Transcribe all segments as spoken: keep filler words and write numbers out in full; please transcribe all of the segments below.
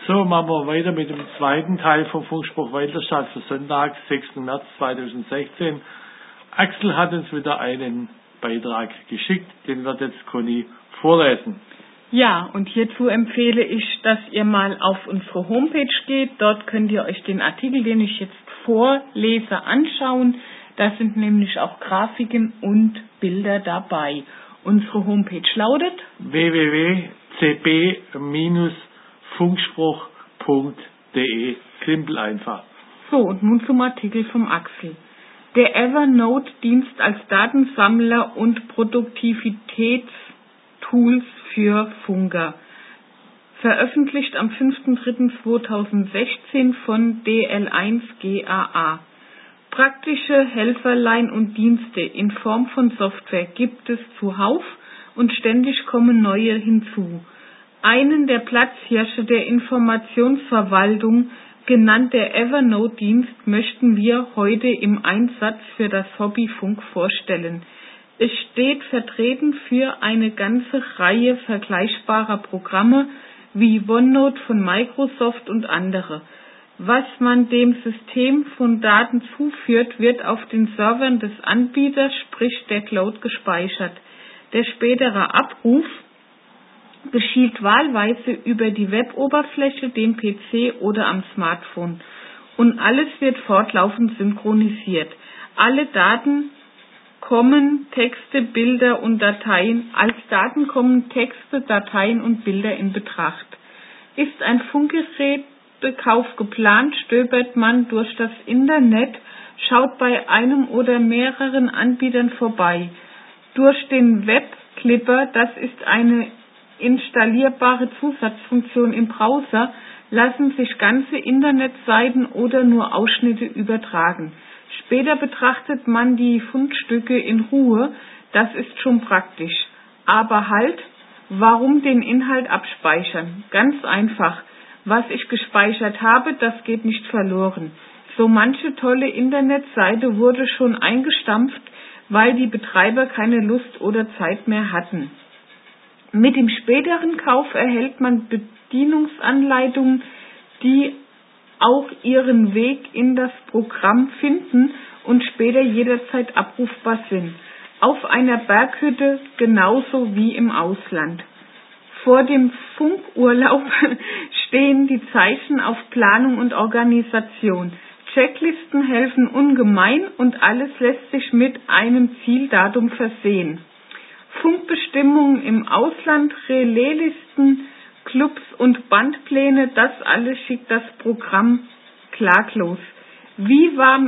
So, machen wir weiter mit dem zweiten Teil vom Funkspruch Weiterstadt für Sonntag, sechsten März zweitausendsechzehn. Axel hat uns wieder einen Beitrag geschickt, den wird jetzt Conny vorlesen. Ja, und hierzu empfehle ich, dass ihr mal auf unsere Homepage geht. Dort könnt ihr euch den Artikel, den ich jetzt vorlese, anschauen. Da sind nämlich auch Grafiken und Bilder dabei. Unsere Homepage lautet w w w punkt c b Funkspruch punkt de. Simpel einfach. So, und nun zum Artikel vom Axel. Der Evernote-Dienst als Datensammler und Produktivitätstools für Funker. Veröffentlicht am fünfter dritter zweitausendsechzehn von D L eins G A A. Praktische Helferlein und Dienste in Form von Software gibt es zuhauf und ständig kommen neue hinzu. Einen der Platzhirsche der Informationsverwaltung, genannt der Evernote-Dienst, möchten wir heute im Einsatz für das Hobby Funk vorstellen. Es steht vertreten für eine ganze Reihe vergleichbarer Programme wie OneNote von Microsoft und andere. Was man dem System von Daten zuführt, wird auf den Servern des Anbieters, sprich der Cloud, gespeichert. Der spätere Abruf geschieht wahlweise über die Web-Oberfläche, den P C oder am Smartphone. Und alles wird fortlaufend synchronisiert. Alle Daten kommen Texte, Bilder und Dateien, als Daten kommen Texte, Dateien und Bilder in Betracht. Ist ein Funkgerätekauf geplant, stöbert man durch das Internet, schaut bei einem oder mehreren Anbietern vorbei. Durch den Webclipper, das ist eine installierbare Zusatzfunktion im Browser, lassen sich ganze Internetseiten oder nur Ausschnitte übertragen. Später betrachtet man die Fundstücke in Ruhe, das ist schon praktisch. Aber halt, warum den Inhalt abspeichern? Ganz einfach. Was ich gespeichert habe, das geht nicht verloren. So manche tolle Internetseite wurde schon eingestampft, weil die Betreiber keine Lust oder Zeit mehr hatten. Mit dem späteren Kauf erhält man Bedienungsanleitungen, die auch ihren Weg in das Programm finden und später jederzeit abrufbar sind. Auf einer Berghütte genauso wie im Ausland. Vor dem Funkurlaub stehen die Zeichen auf Planung und Organisation. Checklisten helfen ungemein und alles lässt sich mit einem Zieldatum versehen. Funkbestimmungen im Ausland, Relaylisten, Clubs und Bandpläne, das alles schickt das Programm klaglos. Wie war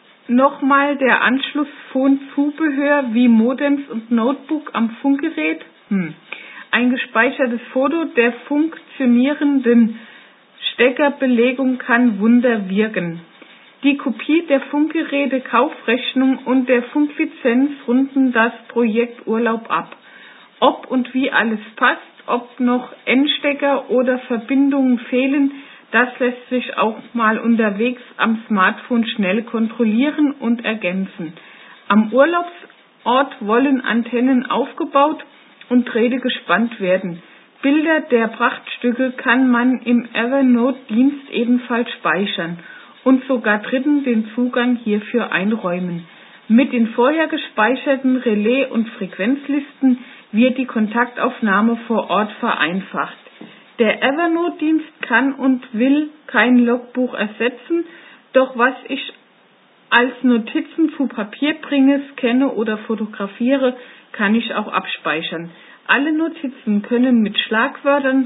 nochmal der Anschluss von Zubehör wie Modems und Notebook am Funkgerät? Hm. Ein gespeichertes Foto der funktionierenden Steckerbelegung kann Wunder wirken. Die Kopie der Funkgeräte-Kaufrechnung und der Funklizenz runden das Projekt Urlaub ab. Ob und wie alles passt, ob noch Endstecker oder Verbindungen fehlen, das lässt sich auch mal unterwegs am Smartphone schnell kontrollieren und ergänzen. Am Urlaubsort wollen Antennen aufgebaut und Drähte gespannt werden. Bilder der Prachtstücke kann man im Evernote-Dienst ebenfalls speichern und sogar Dritten den Zugang hierfür einräumen. Mit den vorher gespeicherten Relais- und Frequenzlisten wird die Kontaktaufnahme vor Ort vereinfacht. Der Evernote-Dienst kann und will kein Logbuch ersetzen, doch was ich als Notizen zu Papier bringe, scanne oder fotografiere, kann ich auch abspeichern. Alle Notizen können mit Schlagwörtern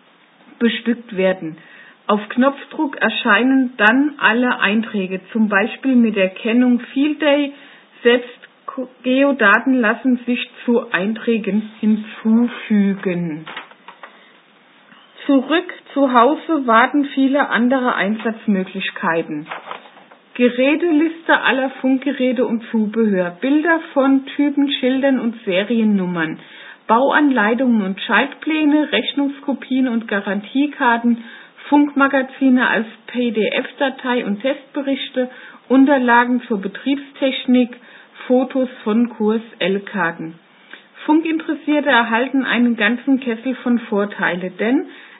bestückt werden. Auf Knopfdruck erscheinen dann alle Einträge, zum Beispiel mit der Kennung Field Day. Selbst Geodaten lassen sich zu Einträgen hinzufügen. Zurück zu Hause warten viele andere Einsatzmöglichkeiten. Geräteliste aller Funkgeräte und Zubehör, Bilder von Typen, Schildern und Seriennummern, Bauanleitungen und Schaltpläne, Rechnungskopien und Garantiekarten, Funkmagazine als P D F-Datei und Testberichte, Unterlagen zur Betriebstechnik, Fotos von Q S L-Karten. Funkinteressierte erhalten einen ganzen Kessel von Vorteile, denn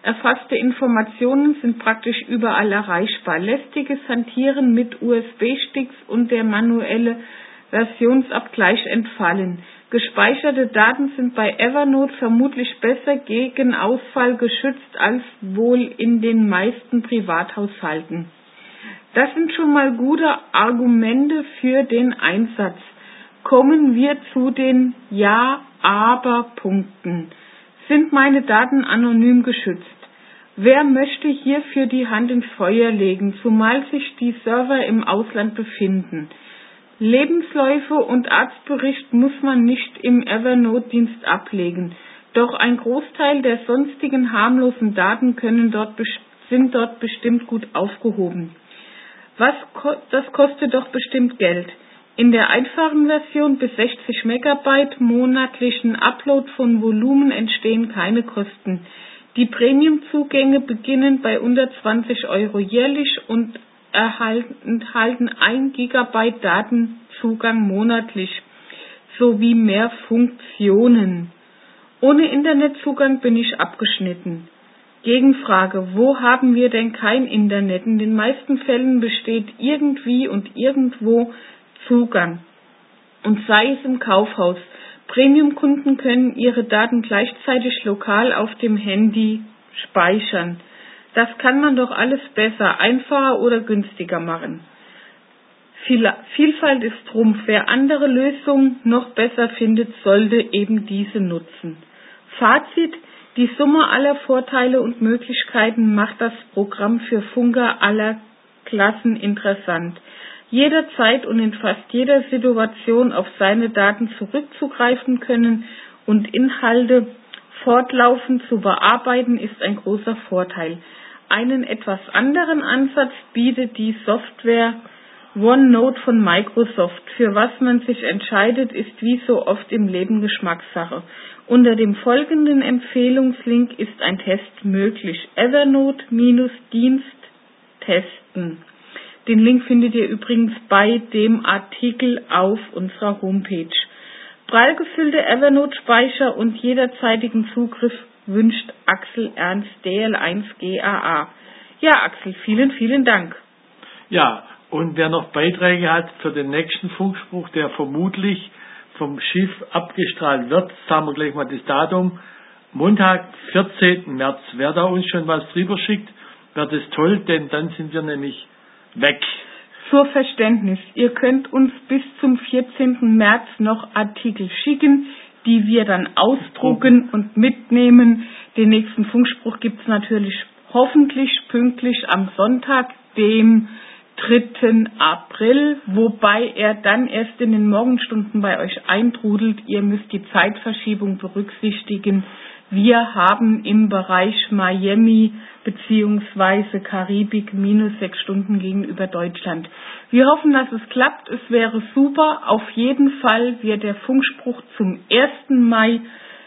Erfasste Informationen sind praktisch überall erreichbar. Lästiges Hantieren mit U S B-Sticks und der manuelle Versionsabgleich entfallen. Gespeicherte Daten sind bei Evernote vermutlich besser gegen Ausfall geschützt als wohl in den meisten Privathaushalten. Das sind schon mal gute Argumente für den Einsatz. Kommen wir zu den Ja-Aber-Punkten. Sind meine Daten anonym geschützt? Wer möchte hierfür die Hand ins Feuer legen, zumal sich die Server im Ausland befinden? Lebensläufe und Arztbericht muss man nicht im Evernote-Dienst ablegen, doch ein Großteil der sonstigen harmlosen Daten können dort, sind dort bestimmt gut aufgehoben. Was, das kostet doch bestimmt Geld. In der einfachen Version bis sechzig Megabyte monatlichen Upload von Volumen entstehen keine Kosten. Die Premium-Zugänge beginnen bei unter zwanzig Euro jährlich und enthalten ein Gigabyte Datenzugang monatlich sowie mehr Funktionen. Ohne Internetzugang bin ich abgeschnitten. Gegenfrage: Wo haben wir denn kein Internet? In den meisten Fällen besteht irgendwie und irgendwo Zugang, und sei es im Kaufhaus. Premium-Kunden können ihre Daten gleichzeitig lokal auf dem Handy speichern. Das kann man doch alles besser, einfacher oder günstiger machen. Vielfalt ist Trumpf. Wer andere Lösungen noch besser findet, sollte eben diese nutzen. Fazit: Die Summe aller Vorteile und Möglichkeiten macht das Programm für Funker aller Klassen interessant. Jederzeit und in fast jeder Situation auf seine Daten zurückzugreifen können und Inhalte fortlaufend zu bearbeiten, ist ein großer Vorteil. Einen etwas anderen Ansatz bietet die Software OneNote von Microsoft. Für was man sich entscheidet, ist wie so oft im Leben Geschmackssache. Unter dem folgenden Empfehlungslink ist ein Test möglich. Evernote-Dienst testen. Den Link findet ihr übrigens bei dem Artikel auf unserer Homepage. Prall gefüllte Evernote-Speicher und jederzeitigen Zugriff wünscht Axel Ernst, D L eins G A A. Ja, Axel, vielen, vielen Dank. Ja, und wer noch Beiträge hat für den nächsten Funkspruch, der vermutlich vom Schiff abgestrahlt wird, sagen wir gleich mal das Datum, Montag, vierzehnten März. Wer da uns schon was drüber schickt, wäre das toll, denn dann sind wir nämlich weg. Zur Verständnis, ihr könnt uns bis zum vierzehnten März noch Artikel schicken, die wir dann ausdrucken und mitnehmen. Den nächsten Funkspruch gibt es natürlich hoffentlich pünktlich am Sonntag, dem dritten April, wobei er dann erst in den Morgenstunden bei euch eintrudelt. Ihr müsst die Zeitverschiebung berücksichtigen. Wir haben im Bereich Miami bzw. Karibik minus sechs Stunden gegenüber Deutschland. Wir hoffen, dass es klappt. Es wäre super. Auf jeden Fall wird der Funkspruch zum ersten Mai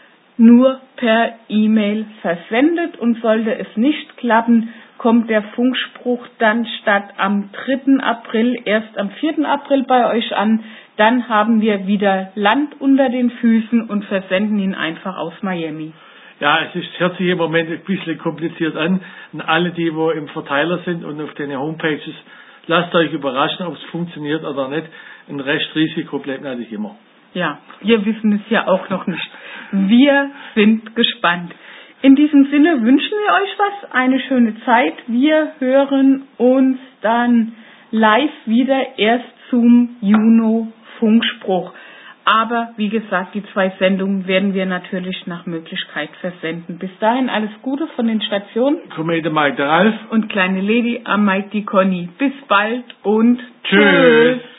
nur per E-Mail versendet, und sollte es nicht klappen, kommt der Funkspruch dann statt am dritten April erst am vierten April bei euch an. Dann haben wir wieder Land unter den Füßen und versenden ihn einfach aus Miami. Ja, es ist, hört sich im Moment ein bisschen kompliziert an. Und alle, die wo im Verteiler sind und auf den Homepages, lasst euch überraschen, ob es funktioniert oder nicht. Ein Restrisiko bleibt natürlich immer. Ja, wir wissen es ja auch noch nicht. Wir sind gespannt. In diesem Sinne wünschen wir euch was, eine schöne Zeit. Wir hören uns dann live wieder erst zum Juno-Funkspruch. Aber wie gesagt, die zwei Sendungen werden wir natürlich nach Möglichkeit versenden. Bis dahin alles Gute von den Stationen. Kommende Mike der Ralf und kleine Lady am Mike die Conny. Bis bald und tschüss.